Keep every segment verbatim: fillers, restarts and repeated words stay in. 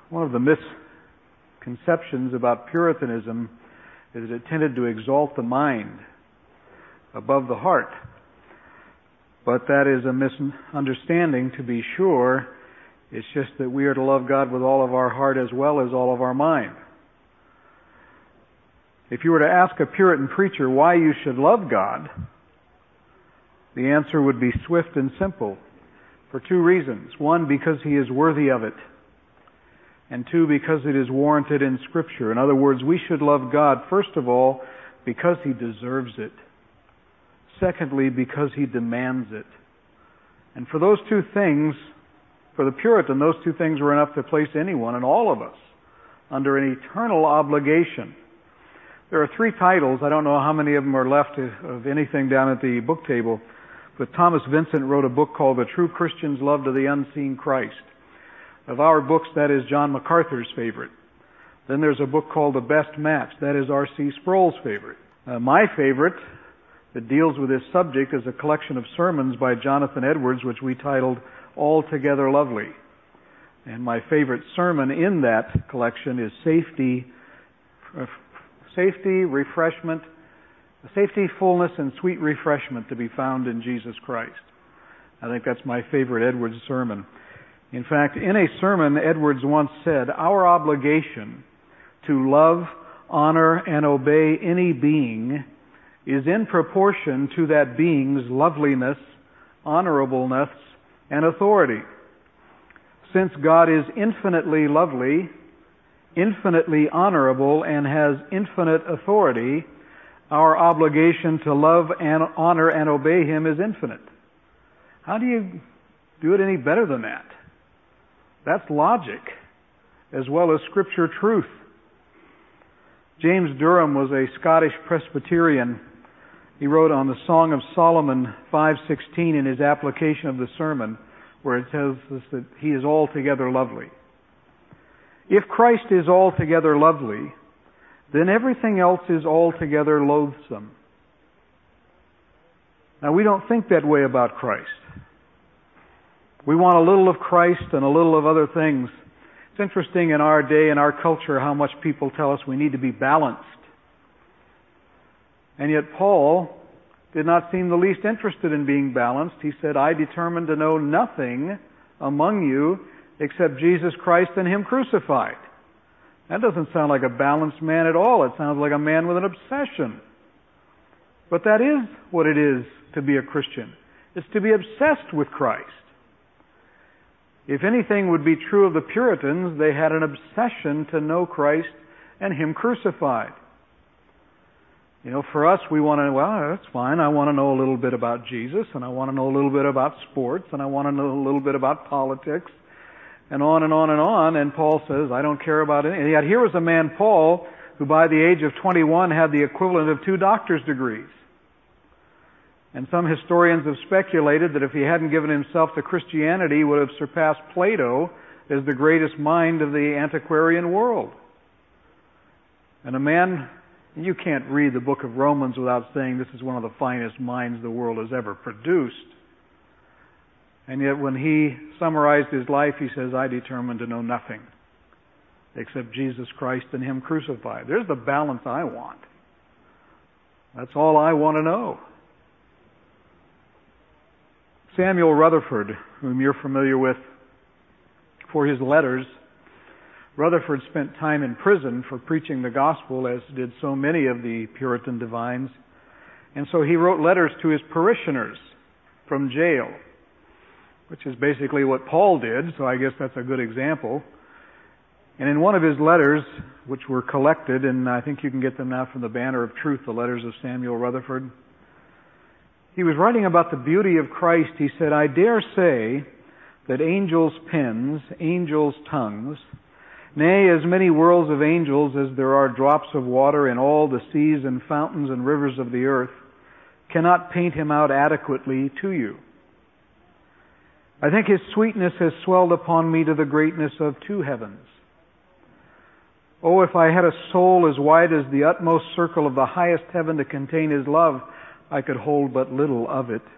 One of the misconceptions about Puritanism is that it tended to exalt the mind above the heart. But that is a misunderstanding, to be sure. It's just that we are to love God with all of our heart as well as all of our mind. If you were to ask a Puritan preacher why you should love God, the answer would be swift and simple, for two reasons. One, because He is worthy of it. And two, because it is warranted in Scripture. In other words, we should love God, first of all, because He deserves it. Secondly, because He demands it. And for those two things, for the Puritan, those two things were enough to place anyone and all of us under an eternal obligation. There are three titles. I don't know how many of them are left of anything down at the book table. But Thomas Vincent wrote a book called The True Christian's Love to the Unseen Christ. Of our books, that is John MacArthur's favorite. Then there's a book called The Best Match. That is R C Sproul's favorite. Uh, my favorite that deals with this subject is a collection of sermons by Jonathan Edwards, which we titled Altogether Lovely. And my favorite sermon in that collection is Safety, uh, Safety, Refreshment, Safety, Fullness, and Sweet Refreshment to be found in Jesus Christ. I think that's my favorite Edwards sermon. In fact, in a sermon, Edwards once said, "Our obligation to love, honor, and obey any being is in proportion to that being's loveliness, honorableness, and authority. Since God is infinitely lovely, infinitely honorable, and has infinite authority, our obligation to love and honor and obey Him is infinite." How do you do it any better than that? That's logic, as well as Scripture truth. James Durham was a Scottish Presbyterian. He wrote on the Song of Solomon five sixteen in his application of the sermon, where it tells us that He is altogether lovely. If Christ is altogether lovely, then everything else is altogether loathsome. Now, we don't think that way about Christ. We want a little of Christ and a little of other things. It's interesting in our day, in our culture, how much people tell us we need to be balanced. And yet Paul did not seem the least interested in being balanced. He said, "I determined to know nothing among you except Jesus Christ and Him crucified." That doesn't sound like a balanced man at all. It sounds like a man with an obsession. But that is what it is to be a Christian. It's to be obsessed with Christ. If anything would be true of the Puritans, they had an obsession to know Christ and Him crucified. You know, for us, we want to, well, that's fine. I want to know a little bit about Jesus, and I want to know a little bit about sports, and I want to know a little bit about politics, and on and on and on. And Paul says, I don't care about it. And yet here was a man, Paul, who by the age of twenty-one had the equivalent of two doctor's degrees. And some historians have speculated that if he hadn't given himself to Christianity, he would have surpassed Plato as the greatest mind of the antiquarian world. And a man, you can't read the book of Romans without saying this is one of the finest minds the world has ever produced. And yet when he summarized his life, he says, I determined to know nothing except Jesus Christ and Him crucified. There's the balance I want. That's all I want to know. Samuel Rutherford, whom you're familiar with for his letters, Rutherford spent time in prison for preaching the gospel, as did so many of the Puritan divines. And so he wrote letters to his parishioners from jail, which is basically what Paul did, so I guess that's a good example. And in one of his letters, which were collected, and I think you can get them now from the Banner of Truth, the letters of Samuel Rutherford, he was writing about the beauty of Christ. He said, I dare say that angels' pens, angels' tongues, nay, as many worlds of angels as there are drops of water in all the seas and fountains and rivers of the earth, cannot paint Him out adequately to you. I think His sweetness has swelled upon me to the greatness of two heavens. Oh, if I had a soul as wide as the utmost circle of the highest heaven to contain His love, I could hold but little of it.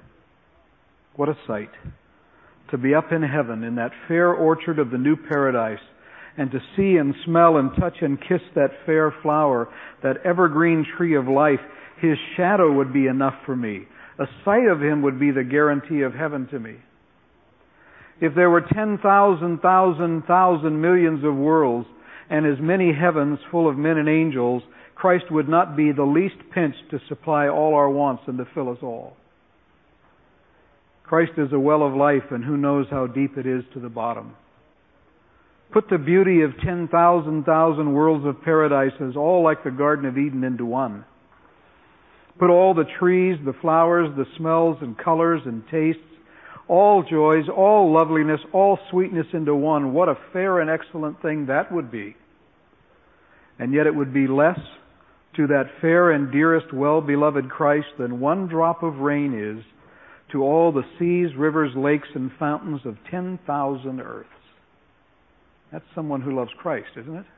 What a sight! To be up in heaven in that fair orchard of the new paradise and to see and smell and touch and kiss that fair flower, that evergreen tree of life, His shadow would be enough for me. A sight of Him would be the guarantee of heaven to me. If there were ten thousand, thousand, thousand millions of worlds and as many heavens full of men and angels, Christ would not be the least pinch to supply all our wants and to fill us all. Christ is a well of life, and who knows how deep it is to the bottom. Put the beauty of ten thousand, thousand worlds of paradises, all like the Garden of Eden, into one. Put all the trees, the flowers, the smells and colors and tastes, all joys, all loveliness, all sweetness into one. What a fair and excellent thing that would be. And yet it would be less to that fair and dearest, well-beloved Christ than one drop of rain is to all the seas, rivers, lakes, and fountains of ten thousand earths. That's someone who loves Christ, isn't it?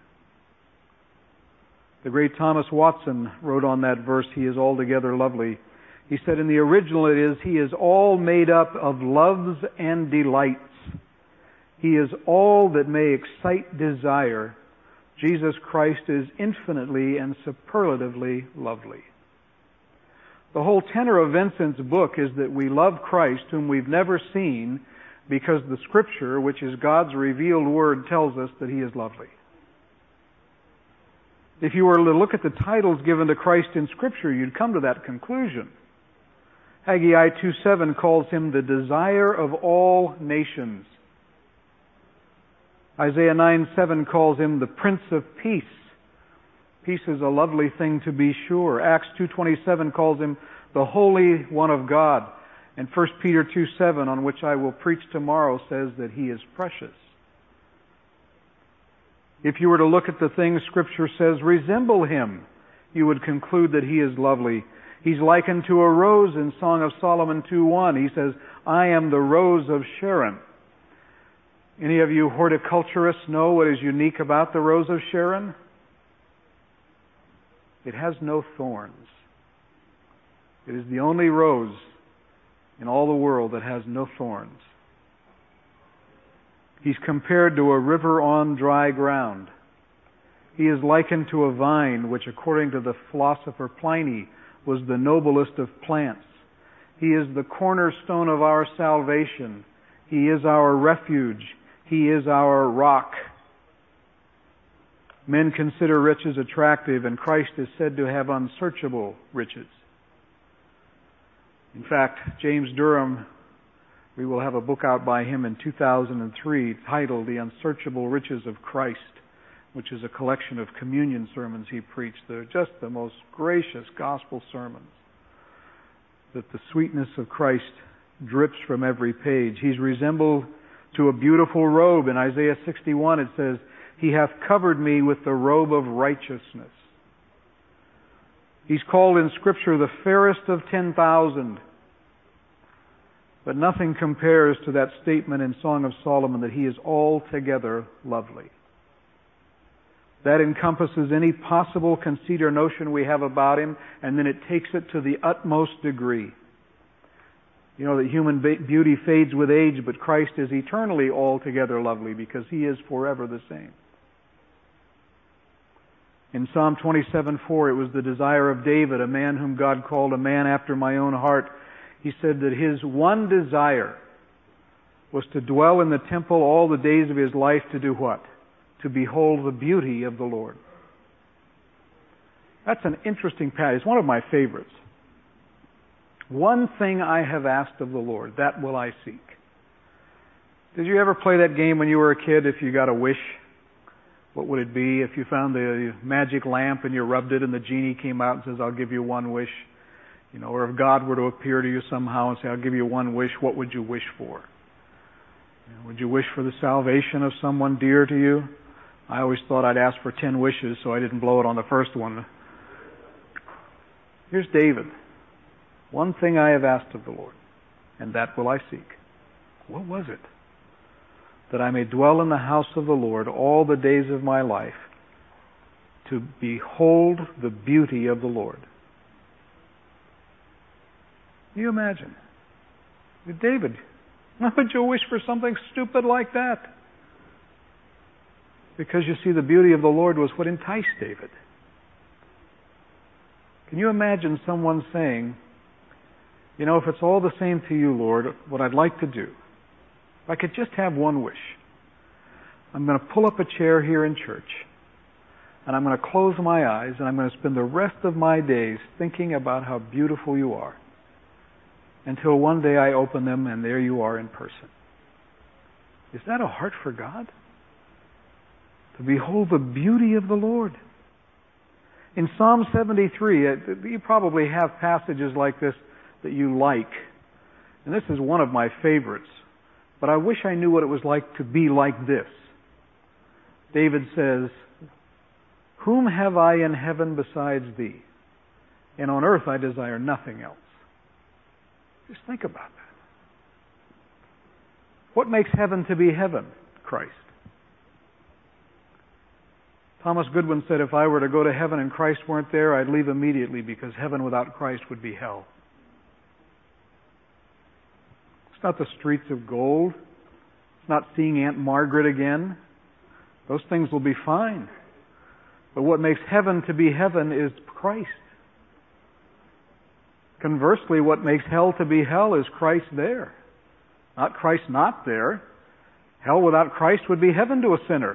The great Thomas Watson wrote on that verse, "He is altogether lovely." He said in the original it is, "He is all made up of loves and delights. He is all that may excite desire. Jesus Christ is infinitely and superlatively lovely." The whole tenor of Vincent's book is that we love Christ, whom we've never seen, because the Scripture, which is God's revealed Word, tells us that He is lovely. If you were to look at the titles given to Christ in Scripture, you'd come to that conclusion. Haggai two seven calls Him the desire of all nations. Isaiah nine seven calls Him the Prince of Peace. Peace is a lovely thing to be sure. Acts two twenty-seven calls Him the Holy One of God. And First Peter two seven, on which I will preach tomorrow, says that He is precious. If you were to look at the things Scripture says resemble Him, you would conclude that He is lovely. He's likened to a rose in Song of Solomon two one. He says, "I am the rose of Sharon." Any of you horticulturists know what is unique about the rose of Sharon? It has no thorns. It is the only rose in all the world that has no thorns. He's compared to a river on dry ground. He is likened to a vine, which according to the philosopher Pliny was the noblest of plants. He is the cornerstone of our salvation. He is our refuge. He is our rock. Men consider riches attractive, and Christ is said to have unsearchable riches. In fact, James Durham, we will have a book out by him in two thousand three titled The Unsearchable Riches of Christ, which is a collection of communion sermons he preached. They're just the most gracious gospel sermons. That the sweetness of Christ drips from every page. He's resembled to a beautiful robe. In Isaiah sixty-one it says, "He hath covered me with the robe of righteousness." He's called in Scripture the fairest of ten thousand. But nothing compares to that statement in Song of Solomon that He is altogether lovely. That encompasses any possible conceit or notion we have about Him, and then it takes it to the utmost degree. You know that human beauty fades with age, but Christ is eternally altogether lovely because He is forever the same. In Psalm twenty-seven four, it was the desire of David, a man whom God called a man after my own heart. He said that his one desire was to dwell in the temple all the days of his life to do what? To behold the beauty of the Lord. That's an interesting passage. It's one of my favorites. One thing I have asked of the Lord, that will I seek. Did you ever play that game when you were a kid? If you got a wish, what would it be? If you found the magic lamp and you rubbed it and the genie came out and says, "I'll give you one wish." You know, or if God were to appear to you somehow and say, "I'll give you one wish," what would you wish for? You know, would you wish for the salvation of someone dear to you? I always thought I'd ask for ten wishes so I didn't blow it on the first one. Here's David. One thing I have asked of the Lord, and that will I seek. What was it? That I may dwell in the house of the Lord all the days of my life, to behold the beauty of the Lord. Can you imagine? David, why would you wish for something stupid like that? Because you see, the beauty of the Lord was what enticed David. Can you imagine someone saying, you know, if it's all the same to you, Lord, what I'd like to do, if I could just have one wish, I'm going to pull up a chair here in church, and I'm going to close my eyes, and I'm going to spend the rest of my days thinking about how beautiful you are, until one day I open them and there you are in person. Is that a heart for God? To behold the beauty of the Lord. In Psalm seventy-three, you probably have passages like this that you like. And this is one of my favorites. But I wish I knew what it was like to be like this. David says, "Whom have I in heaven besides thee? And on earth I desire nothing else." Just think about that. What makes heaven to be heaven? Christ. Thomas Goodwin said, if I were to go to heaven and Christ weren't there, I'd leave immediately, because heaven without Christ would be hell. It's not the streets of gold. It's not seeing Aunt Margaret again. Those things will be fine. But what makes heaven to be heaven is Christ. Conversely, what makes hell to be hell is Christ there. Not Christ not there. Hell without Christ would be heaven to a sinner.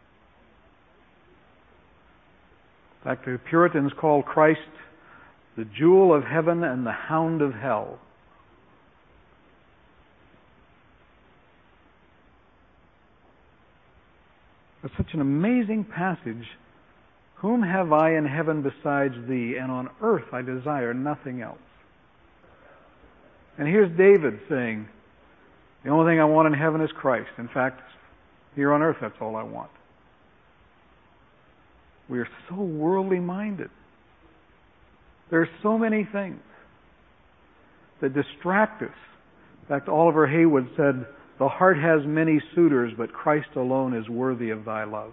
In fact, the Puritans called Christ the jewel of heaven and the hound of hell. It's such an amazing passage. Whom have I in heaven besides thee? And on earth I desire nothing else. And here's David saying, the only thing I want in heaven is Christ. In fact, here on earth that's all I want. We are so worldly minded. There are so many things that distract us. In fact, Oliver Haywood said, the heart has many suitors, but Christ alone is worthy of thy love.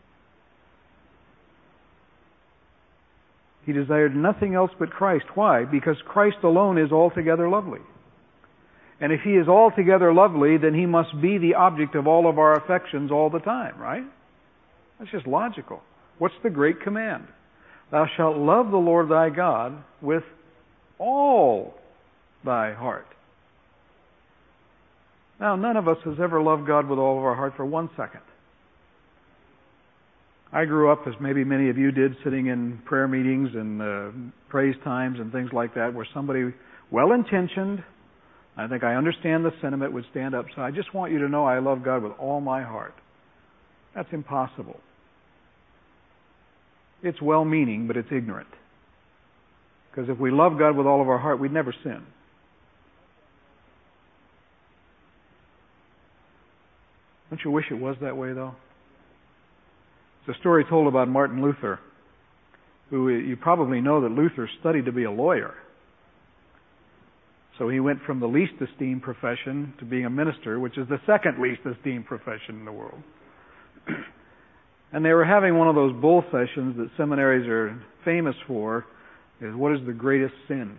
He desired nothing else but Christ. Why? Because Christ alone is altogether lovely. And if He is altogether lovely, then He must be the object of all of our affections all the time, right? That's just logical. What's the great command? Thou shalt love the Lord thy God with all thy heart. Now, none of us has ever loved God with all of our heart for one second. I grew up, as maybe many of you did, sitting in prayer meetings and uh, praise times and things like that, where somebody well-intentioned, I think I understand the sentiment, would stand up and say, I just want you to know I love God with all my heart. That's impossible. It's well-meaning, but it's ignorant. Because if we love God with all of our heart, we'd never sin. Don't you wish it was that way, though? It's a story told about Martin Luther, who you probably know that Luther studied to be a lawyer. So he went from the least esteemed profession to being a minister, which is the second least esteemed profession in the world. And they were having one of those bull sessions that seminaries are famous for, is what is the greatest sin?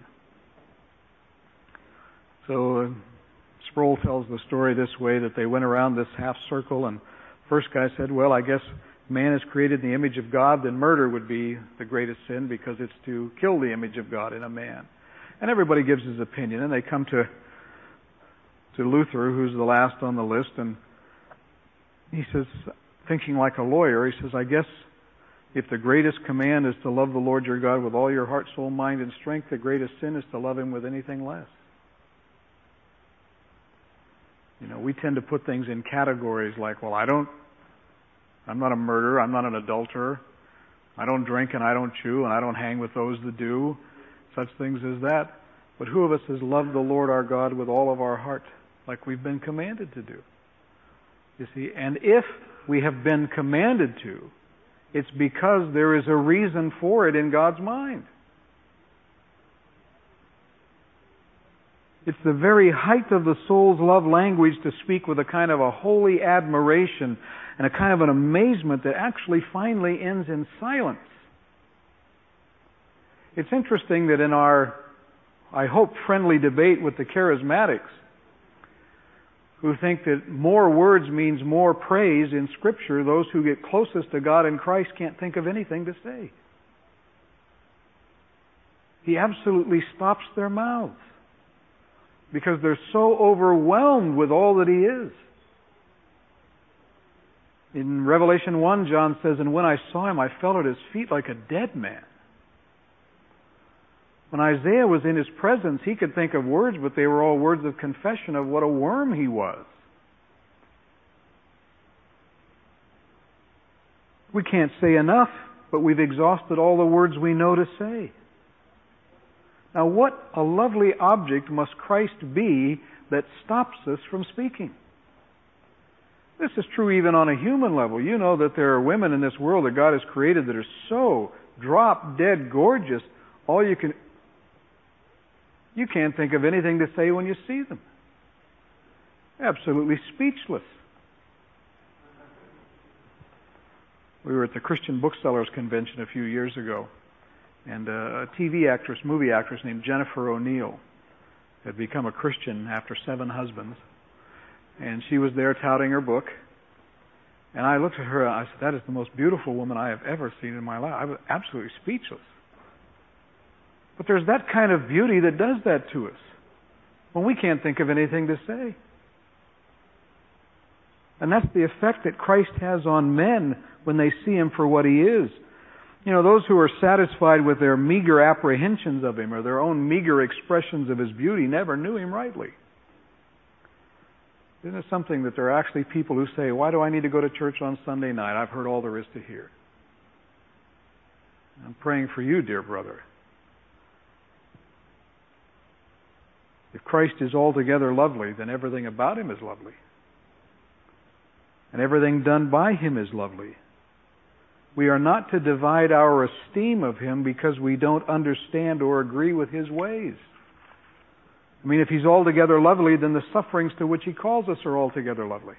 So uh, Sproul tells the story this way, that they went around this half circle, and first guy said, well, I guess man is created in the image of God, then murder would be the greatest sin because it's to kill the image of God in a man. And everybody gives his opinion, and they come to to Luther, who's the last on the list, and he says, thinking like a lawyer, he says, I guess if the greatest command is to love the Lord your God with all your heart, soul, mind, and strength, the greatest sin is to love Him with anything less. You know, we tend to put things in categories like, well, I don't, I'm not a murderer, I'm not an adulterer, I don't drink and I don't chew, and I don't hang with those that do, such things as that. But who of us has loved the Lord our God with all of our heart, like we've been commanded to do? You see, and if we have been commanded to, it's because there is a reason for it in God's mind. It's the very height of the soul's love language to speak with a kind of a holy admiration and a kind of an amazement that actually finally ends in silence. It's interesting that in our, I hope, friendly debate with the charismatics, who think that more words means more praise in Scripture, those who get closest to God in Christ can't think of anything to say. He absolutely stops their mouths because they're so overwhelmed with all that He is. In Revelation one, John says, "And when I saw Him, I fell at His feet like a dead man." When Isaiah was in His presence, he could think of words, but they were all words of confession of what a worm he was. We can't say enough, but we've exhausted all the words we know to say. Now, what a lovely object must Christ be that stops us from speaking? This is true even on a human level. You know that there are women in this world that God has created that are so drop-dead gorgeous, all you can... You can't think of anything to say when you see them. Absolutely speechless. We were at the Christian Booksellers Convention a few years ago, and a T V actress, movie actress named Jennifer O'Neill had become a Christian after seven husbands, and she was there touting her book. And I looked at her and I said, "That is the most beautiful woman I have ever seen in my life." I was absolutely speechless. But there's that kind of beauty that does that to us when we can't think of anything to say. And that's the effect that Christ has on men when they see Him for what He is. You know, those who are satisfied with their meager apprehensions of Him or their own meager expressions of His beauty never knew Him rightly. Isn't it something that there are actually people who say, "Why do I need to go to church on Sunday night? I've heard all there is to hear." I'm praying for you, dear brother. If Christ is altogether lovely, then everything about Him is lovely. And everything done by Him is lovely. We are not to divide our esteem of Him because we don't understand or agree with His ways. I mean, if He's altogether lovely, then the sufferings to which He calls us are altogether lovely.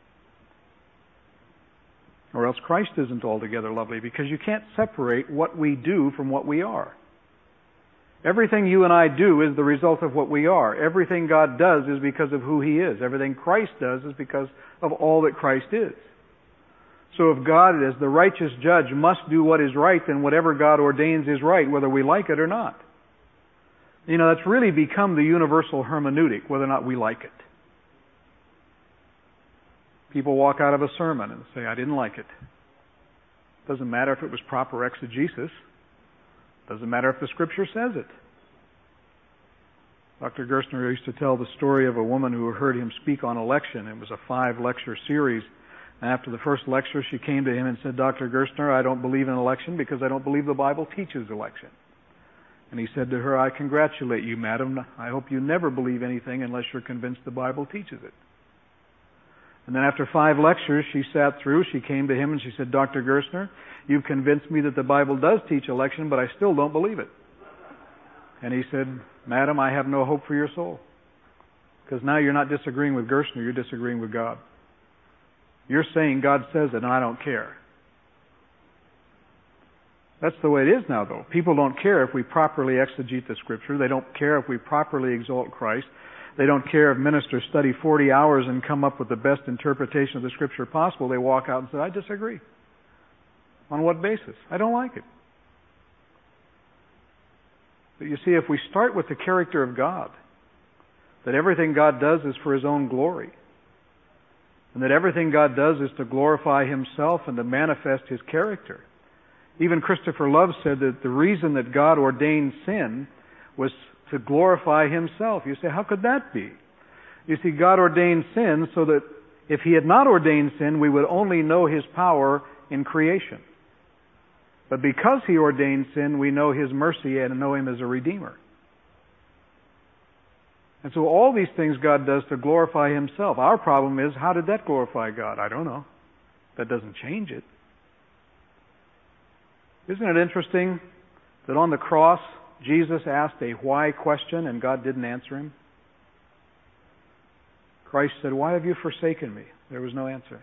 Or else Christ isn't altogether lovely, because you can't separate what we do from what we are. Everything you and I do is the result of what we are. Everything God does is because of who He is. Everything Christ does is because of all that Christ is. So if God, as the righteous judge, must do what is right, then whatever God ordains is right, whether we like it or not. You know, that's really become the universal hermeneutic, whether or not we like it. People walk out of a sermon and say, "I didn't like it." Doesn't matter if it was proper exegesis. Doesn't matter if the Scripture says it. Doctor Gerstner used to tell the story of a woman who heard him speak on election. It was a five-lecture series. And after the first lecture, she came to him and said, "Doctor Gerstner, I don't believe in election because I don't believe the Bible teaches election." And he said to her, "I congratulate you, madam. I hope you never believe anything unless you're convinced the Bible teaches it." And then after five lectures she sat through, she came to him and she said, "Doctor Gerstner, you've convinced me that the Bible does teach election, but I still don't believe it." And he said, "Madam, I have no hope for your soul. Because now you're not disagreeing with Gerstner, you're disagreeing with God. You're saying God says it and I don't care." That's the way it is now, though. People don't care if we properly exegete the Scripture. They don't care if we properly exalt Christ. They don't care if ministers study forty hours and come up with the best interpretation of the Scripture possible. They walk out and say, "I disagree." On what basis? I don't like it. But you see, if we start with the character of God, that everything God does is for His own glory, and that everything God does is to glorify Himself and to manifest His character. Even Christopher Love said that the reason that God ordained sin was to glorify Himself. You say, how could that be? You see, God ordained sin so that if He had not ordained sin, we would only know His power in creation. But because He ordained sin, we know His mercy and know Him as a Redeemer. And so all these things God does to glorify Himself. Our problem is, how did that glorify God? I don't know. That doesn't change it. Isn't it interesting that on the cross, Jesus asked a why question and God didn't answer Him? Christ said, "Why have you forsaken me?" There was no answer.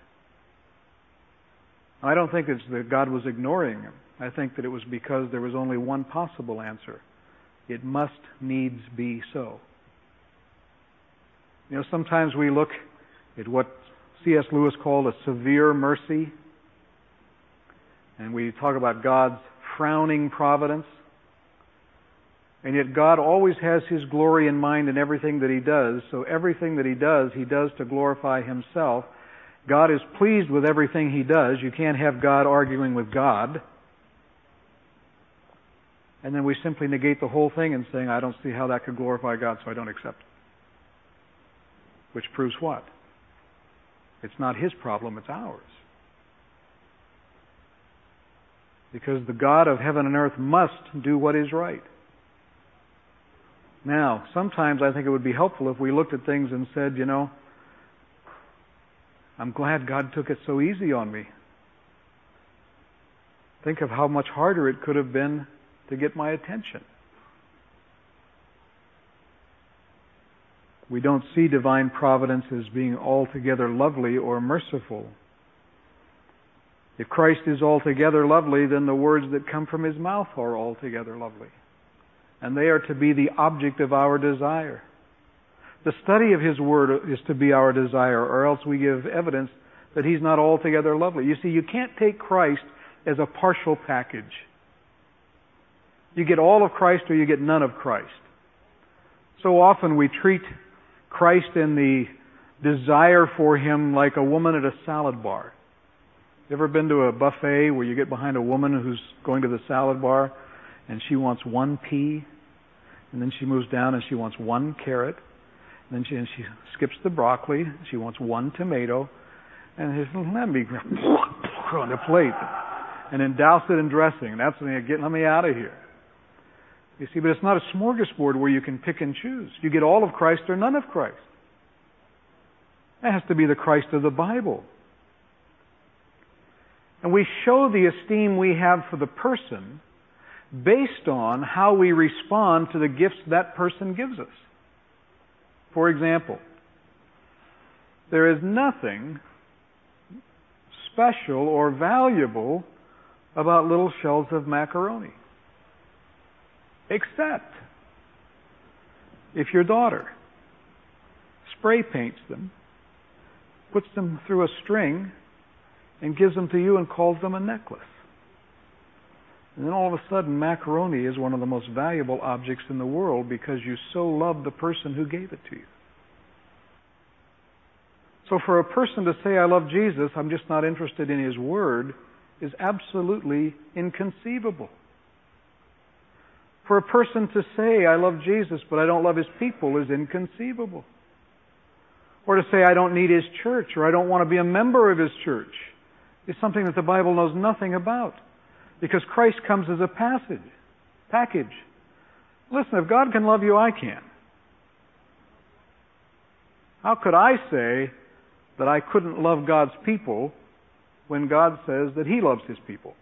I don't think it's that God was ignoring Him. I think that it was because there was only one possible answer. It must needs be so. You know, sometimes we look It's what C S Lewis called a severe mercy. And we talk about God's frowning providence. And yet God always has His glory in mind in everything that He does. So everything that He does, He does to glorify Himself. God is pleased with everything He does. You can't have God arguing with God. And then we simply negate the whole thing and saying, I don't see how that could glorify God, so I don't accept it. Which proves what? It's not His problem, it's ours. Because the God of heaven and earth must do what is right. Now, sometimes I think it would be helpful if we looked at things and said, you know, I'm glad God took it so easy on me. Think of how much harder it could have been to get my attention. We don't see divine providence as being altogether lovely or merciful. If Christ is altogether lovely, then the words that come from His mouth are altogether lovely. And they are to be the object of our desire. The study of His Word is to be our desire, or else we give evidence that He's not altogether lovely. You see, you can't take Christ as a partial package. You get all of Christ or you get none of Christ. So often we treat Christ and the desire for Him like a woman at a salad bar. You ever been to a buffet where you get behind a woman who's going to the salad bar and she wants one pea, and then she moves down and she wants one carrot, and then she, and she skips the broccoli, she wants one tomato, and says, let me on the plate, and then douse it in dressing. That's when you get, let me out of here. You see, but it's not a smorgasbord where you can pick and choose. You get all of Christ or none of Christ. That has to be the Christ of the Bible. And we show the esteem we have for the person based on how we respond to the gifts that person gives us. For example, there is nothing special or valuable about little shells of macaroni. Except if your daughter spray paints them, puts them through a string, and gives them to you and calls them a necklace. And then all of a sudden, macaroni is one of the most valuable objects in the world because you so love the person who gave it to you. So for a person to say, I love Jesus, I'm just not interested in His Word, is absolutely inconceivable. For a person to say, I love Jesus, but I don't love His people, is inconceivable. Or to say, I don't need His church, or I don't want to be a member of His church, is something that the Bible knows nothing about. Because Christ comes as a passage, package. Listen, if God can love you, I can. How could I say that I couldn't love God's people when God says that He loves His people?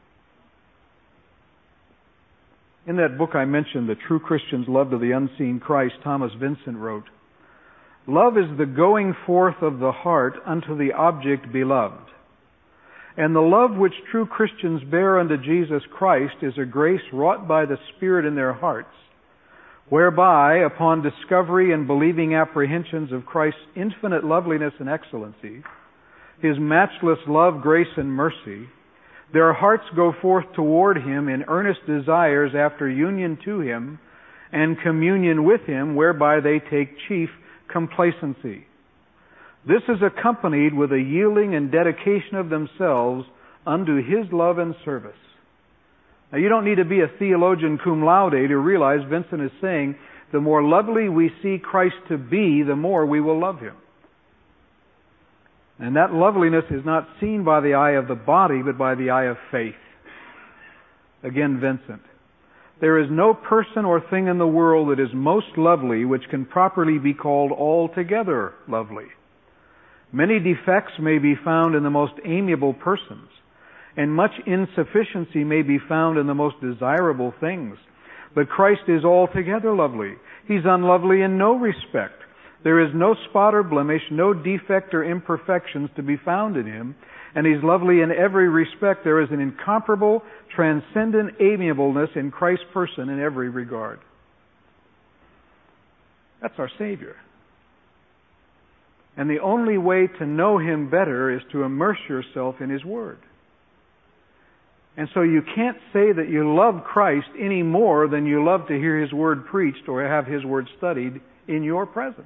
In that book I mentioned, The True Christian's Love to the Unseen Christ, Thomas Vincent wrote, love is the going forth of the heart unto the object beloved. And the love which true Christians bear unto Jesus Christ is a grace wrought by the Spirit in their hearts, whereby, upon discovery and believing apprehensions of Christ's infinite loveliness and excellency, His matchless love, grace, and mercy, their hearts go forth toward Him in earnest desires after union to Him and communion with Him, whereby they take chief complacency. This is accompanied with a yielding and dedication of themselves unto His love and service. Now, you don't need to be a theologian cum laude to realize Vincent is saying the more lovely we see Christ to be, the more we will love Him. And that loveliness is not seen by the eye of the body, but by the eye of faith. Again, Vincent. There is no person or thing in the world that is most lovely which can properly be called altogether lovely. Many defects may be found in the most amiable persons, and much insufficiency may be found in the most desirable things. But Christ is altogether lovely. He's unlovely in no respect. There is no spot or blemish, no defect or imperfections to be found in Him, and He's lovely in every respect. There is an incomparable, transcendent amiableness in Christ's person in every regard. That's our Savior. And the only way to know Him better is to immerse yourself in His Word. And so you can't say that you love Christ any more than you love to hear His Word preached or have His Word studied in your presence.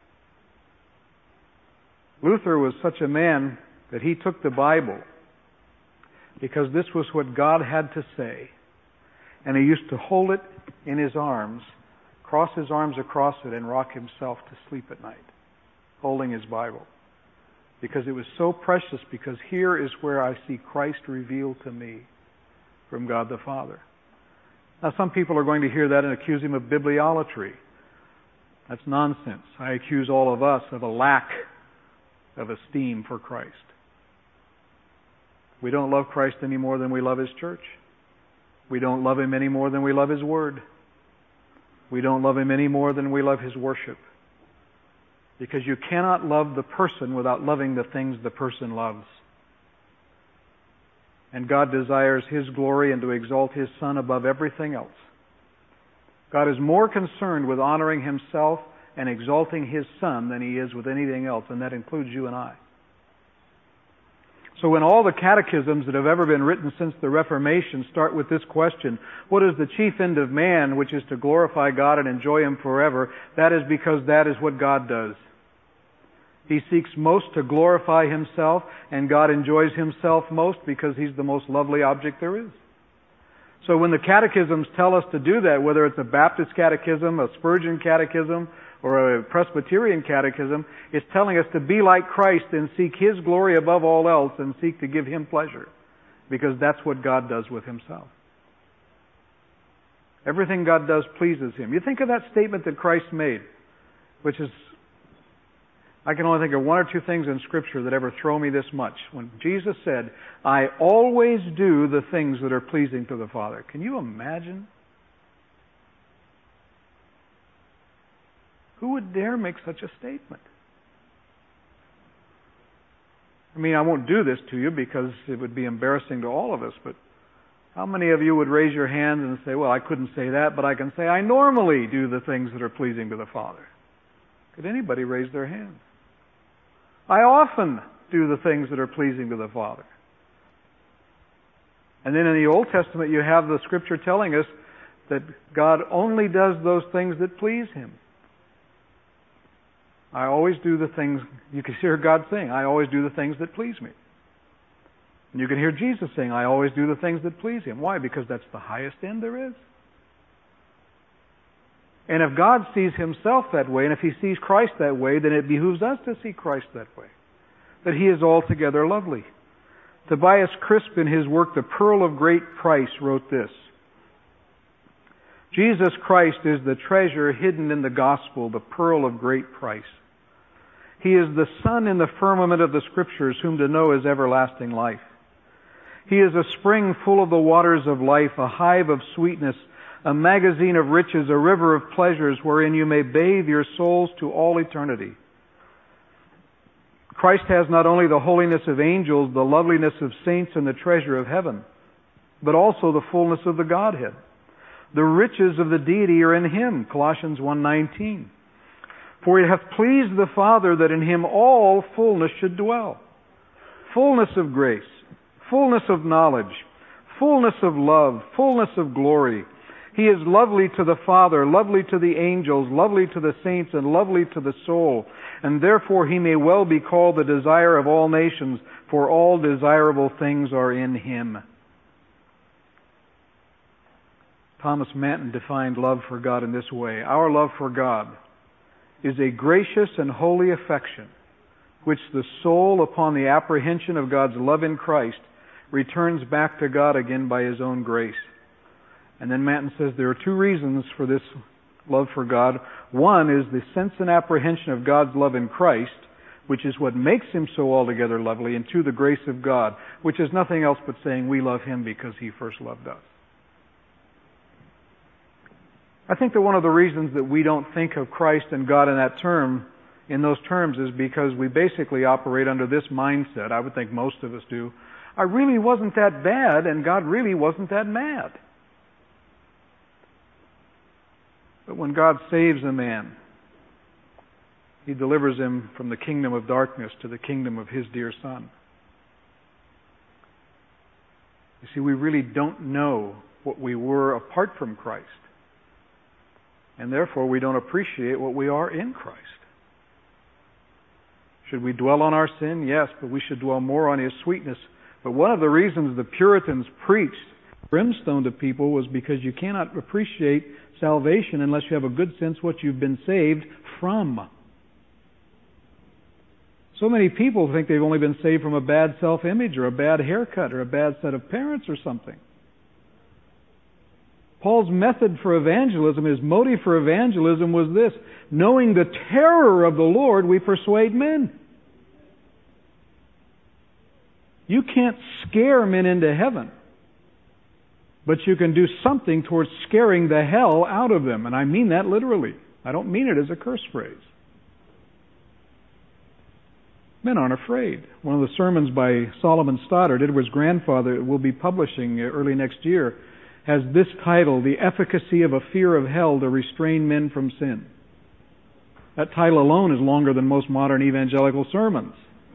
Luther was such a man that he took the Bible because this was what God had to say. And he used to hold it in his arms, cross his arms across it, and rock himself to sleep at night, holding his Bible. Because it was so precious, because here is where I see Christ revealed to me from God the Father. Now some people are going to hear that and accuse him of bibliolatry. That's nonsense. I accuse all of us of a lack of esteem for Christ. We don't love Christ any more than we love His church. We don't love Him any more than we love His Word. We don't love Him any more than we love His worship. Because you cannot love the person without loving the things the person loves. And God desires His glory and to exalt His Son above everything else. God is more concerned with honoring Himself and exalting His Son than He is with anything else, and that includes you and I. So when all the catechisms that have ever been written since the Reformation start with this question, what is the chief end of man, which is to glorify God and enjoy Him forever? That is because that is what God does. He seeks most to glorify Himself, and God enjoys Himself most because He's the most lovely object there is. So when the catechisms tell us to do that, whether it's a Baptist catechism, a Spurgeon catechism, or a Presbyterian catechism, it's telling us to be like Christ and seek His glory above all else and seek to give Him pleasure. Because that's what God does with Himself. Everything God does pleases Him. You think of that statement that Christ made, which is, I can only think of one or two things in Scripture that ever throw me this much. When Jesus said, I always do the things that are pleasing to the Father. Can you imagine? Who would dare make such a statement? I mean, I won't do this to you because it would be embarrassing to all of us, but how many of you would raise your hand and say, well, I couldn't say that, but I can say I normally do the things that are pleasing to the Father? Could anybody raise their hand? I often do the things that are pleasing to the Father. And then in the Old Testament you have the Scripture telling us that God only does those things that please Him. I always do the things, you can hear God saying, I always do the things that please me. And you can hear Jesus saying, I always do the things that please Him. Why? Because that's the highest end there is. And if God sees Himself that way, and if He sees Christ that way, then it behooves us to see Christ that way. That He is altogether lovely. Tobias Crisp, in his work, The Pearl of Great Price, wrote this. Jesus Christ is the treasure hidden in the gospel, the pearl of great price. He is the sun in the firmament of the Scriptures, whom to know is everlasting life. He is a spring full of the waters of life, a hive of sweetness, a magazine of riches, a river of pleasures, wherein you may bathe your souls to all eternity. Christ has not only the holiness of angels, the loveliness of saints, and the treasure of heaven, but also the fullness of the Godhead. The riches of the deity are in Him, Colossians one nineteen. For it hath pleased the Father that in Him all fullness should dwell. Fullness of grace, fullness of knowledge, fullness of love, fullness of glory. He is lovely to the Father, lovely to the angels, lovely to the saints, and lovely to the soul. And therefore He may well be called the desire of all nations, for all desirable things are in Him. Thomas Manton defined love for God in this way. Our love for God is a gracious and holy affection, which the soul, upon the apprehension of God's love in Christ, returns back to God again by His own grace. And then Manton says there are two reasons for this love for God. One is the sense and apprehension of God's love in Christ, which is what makes Him so altogether lovely, and two, the grace of God, which is nothing else but saying we love Him because He first loved us. I think that one of the reasons that we don't think of Christ and God in that term, in those terms, is because we basically operate under this mindset. I would think most of us do. I really wasn't that bad, and God really wasn't that mad. But when God saves a man, He delivers him from the kingdom of darkness to the kingdom of His dear Son. You see, we really don't know what we were apart from Christ. And therefore, we don't appreciate what we are in Christ. Should we dwell on our sin? Yes, but we should dwell more on His sweetness. But one of the reasons the Puritans preached brimstone to people was because you cannot appreciate salvation unless you have a good sense what you've been saved from. So many people think they've only been saved from a bad self-image or a bad haircut or a bad set of parents or something. Paul's method for evangelism, his motive for evangelism was this: knowing the terror of the Lord, we persuade men. You can't scare men into heaven, but you can do something towards scaring the hell out of them. And I mean that literally. I don't mean it as a curse phrase. Men aren't afraid. One of the sermons by Solomon Stoddard, Edward's grandfather, will be publishing early next year, has this title: The Efficacy of a Fear of Hell to Restrain Men from Sin. That title alone is longer than most modern evangelical sermons.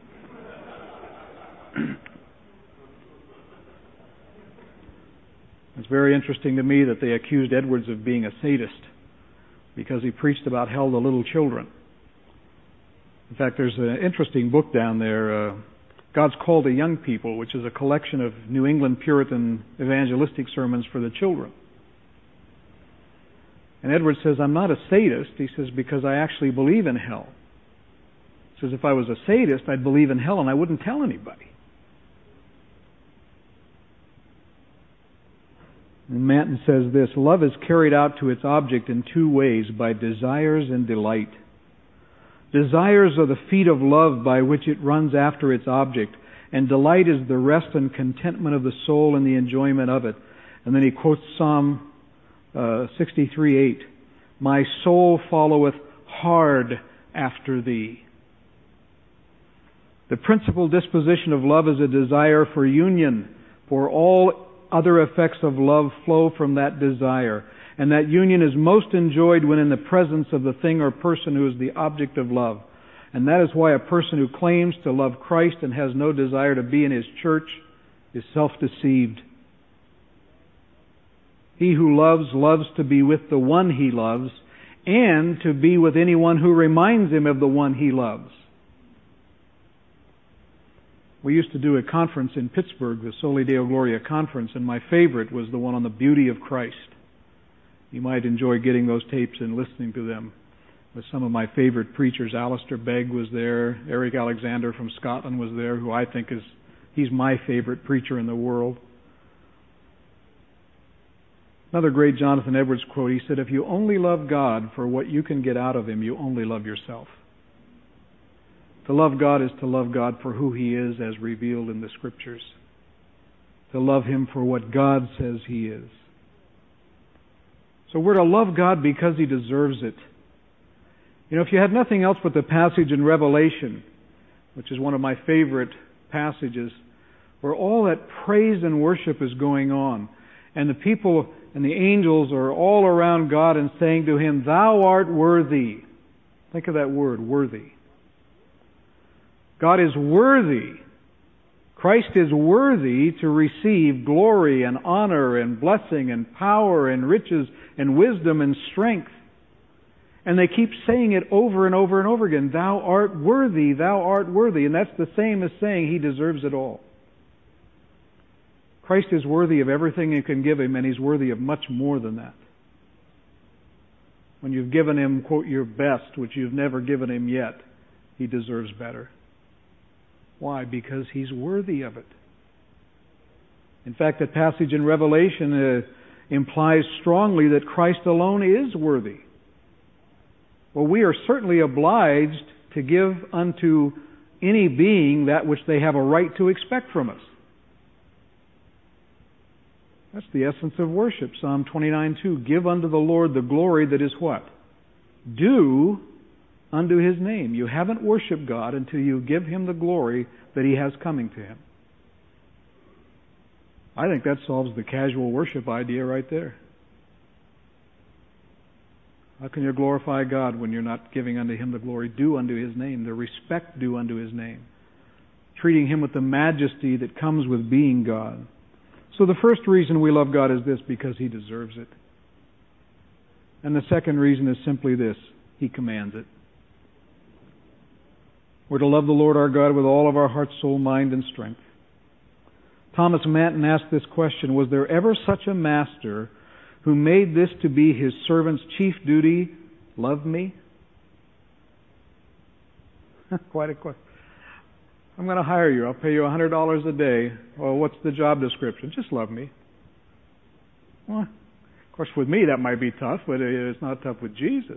It's very interesting to me that they accused Edwards of being a sadist because he preached about hell to little children. In fact, there's an interesting book down there, uh, God's Call to Young People, which is a collection of New England Puritan evangelistic sermons for the children. And Edwards says, I'm not a sadist, he says, because I actually believe in hell. He says, if I was a sadist, I'd believe in hell and I wouldn't tell anybody. And Manton says this: love is carried out to its object in two ways, by desires and delight. Desires are the feet of love by which it runs after its object, and delight is the rest and contentment of the soul and the enjoyment of it. And then he quotes Psalm uh, sixty-three eight, my soul followeth hard after thee. The principal disposition of love is a desire for union, for all other effects of love flow from that desire. And that union is most enjoyed when in the presence of the thing or person who is the object of love. And that is why a person who claims to love Christ and has no desire to be in His church is self-deceived. He who loves, loves to be with the one he loves and to be with anyone who reminds him of the one he loves. We used to do a conference in Pittsburgh, the Soli Deo Gloria conference, and my favorite was the one on the beauty of Christ. You might enjoy getting those tapes and listening to them with some of my favorite preachers. Alistair Begg was there. Eric Alexander from Scotland was there, who I think is, he's my favorite preacher in the world. Another great Jonathan Edwards quote, he said, if you only love God for what you can get out of Him, you only love yourself. To love God is to love God for who He is as revealed in the Scriptures. To love Him for what God says He is. So we're to love God because He deserves it. You know, if you had nothing else but the passage in Revelation, which is one of my favorite passages, where all that praise and worship is going on, and the people and the angels are all around God and saying to Him, Thou art worthy. Think of that word, worthy. God is worthy. Christ is worthy to receive glory and honor and blessing and power and riches and wisdom and strength. And they keep saying it over and over and over again. Thou art worthy, thou art worthy. And that's the same as saying He deserves it all. Christ is worthy of everything you can give Him, and He's worthy of much more than that. When you've given Him, quote, your best, which you've never given Him yet, He deserves better. Why? Because He's worthy of it. In fact, that passage in Revelation uh, implies strongly that Christ alone is worthy. Well, we are certainly obliged to give unto any being that which they have a right to expect from us. That's the essence of worship. Psalm twenty-nine two. Give unto the Lord the glory that is what? Due unto His name. You haven't worshiped God until you give Him the glory that He has coming to Him. I think that solves the casual worship idea right there. How can you glorify God when you're not giving unto Him the glory due unto His name, the respect due unto His name, treating Him with the majesty that comes with being God? So the first reason we love God is this, because He deserves it. And the second reason is simply this, He commands it. We're to love the Lord our God with all of our heart, soul, mind, and strength. Thomas Manton asked this question, was there ever such a master who made this to be his servant's chief duty, love me? Quite a question. I'm going to hire you. I'll pay you one hundred dollars a day. Well, what's the job description? Just love me. Well, of course, with me that might be tough, but it's not tough with Jesus.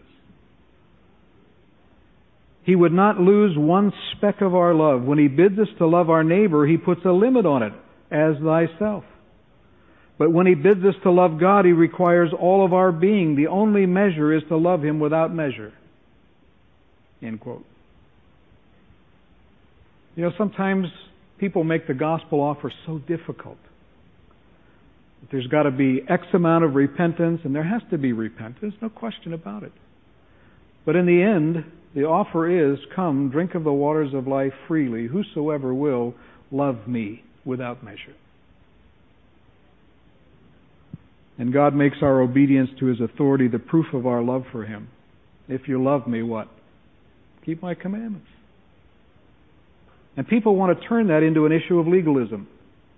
He would not lose one speck of our love. When He bids us to love our neighbor, He puts a limit on it, as thyself. But when He bids us to love God, He requires all of our being. The only measure is to love Him without measure. End quote. You know, sometimes people make the gospel offer so difficult. There's got to be X amount of repentance, and there has to be repentance, no question about it. But in the end, the offer is, come, drink of the waters of life freely. Whosoever will, love me without measure. And God makes our obedience to His authority the proof of our love for Him. If you love me, what? Keep my commandments. And people want to turn that into an issue of legalism.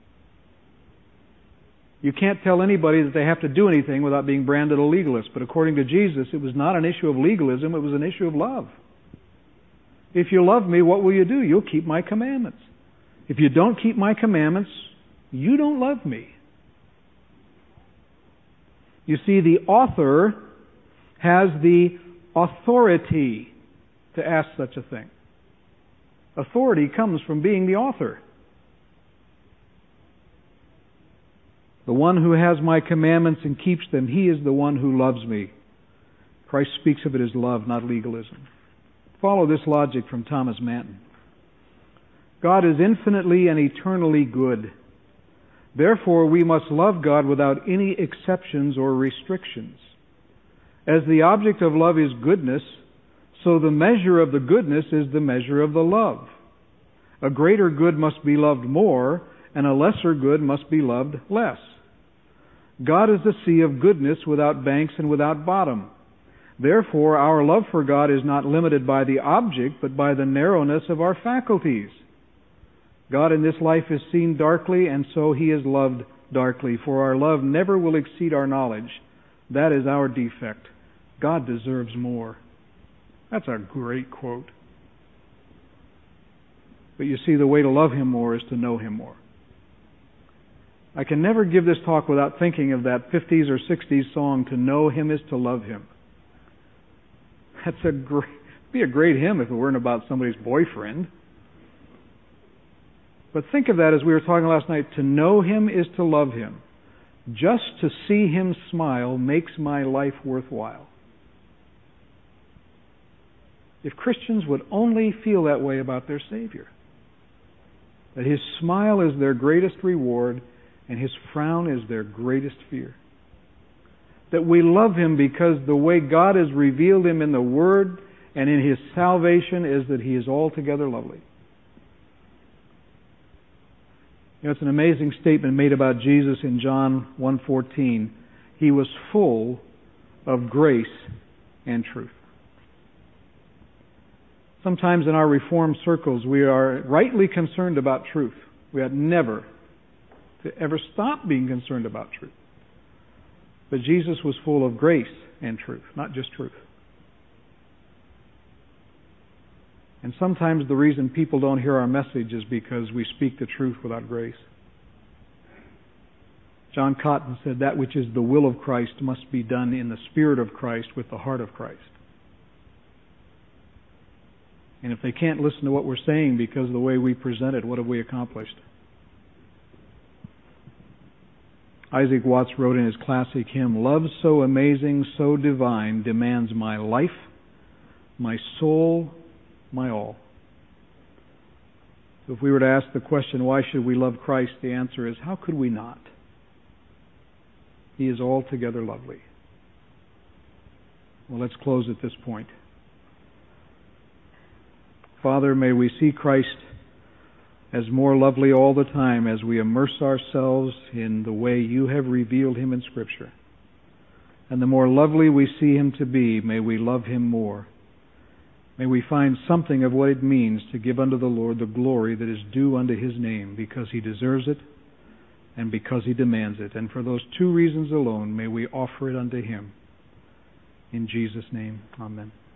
You can't tell anybody that they have to do anything without being branded a legalist. But according to Jesus, it was not an issue of legalism, it was an issue of love. If you love me, what will you do? You'll keep my commandments. If you don't keep my commandments, you don't love me. You see, the author has the authority to ask such a thing. Authority comes from being the author. The one who has my commandments and keeps them, he is the one who loves me. Christ speaks of it as love, not legalism. Follow this logic from Thomas Manton. God is infinitely and eternally good. Therefore, we must love God without any exceptions or restrictions. As the object of love is goodness, so the measure of the goodness is the measure of the love. A greater good must be loved more, and a lesser good must be loved less. God is a sea of goodness without banks and without bottom. Therefore, our love for God is not limited by the object, but by the narrowness of our faculties. God in this life is seen darkly, and so He is loved darkly, for our love never will exceed our knowledge. That is our defect. God deserves more. That's a great quote. But you see, the way to love Him more is to know Him more. I can never give this talk without thinking of that fifties or sixties song, "To Know Him is to Love Him." That's a great, it'd be a great hymn if it weren't about somebody's boyfriend. But think of that as we were talking last night. To know Him is to love Him. Just to see Him smile makes my life worthwhile. If Christians would only feel that way about their Savior, that His smile is their greatest reward and His frown is their greatest fear. That we love Him because the way God has revealed Him in the Word and in His salvation is that He is altogether lovely. You know, it's an amazing statement made about Jesus in John one fourteen. He was full of grace and truth. Sometimes in our Reformed circles, we are rightly concerned about truth. We ought never to ever stop being concerned about truth. But Jesus was full of grace and truth, not just truth. And sometimes the reason people don't hear our message is because we speak the truth without grace. John Cotton said, "That which is the will of Christ must be done in the spirit of Christ with the heart of Christ." And if they can't listen to what we're saying because of the way we present it, what have we accomplished? Isaac Watts wrote in his classic hymn, "Love so amazing, so divine, demands my life, my soul, my all." So if we were to ask the question, why should we love Christ? The answer is, how could we not? He is altogether lovely. Well, let's close at this point. Father, may we see Christ as more lovely all the time as we immerse ourselves in the way you have revealed him in Scripture. And the more lovely we see him to be, may we love him more. May we find something of what it means to give unto the Lord the glory that is due unto his name, because he deserves it and because he demands it. And for those two reasons alone, may we offer it unto him. In Jesus' name, amen.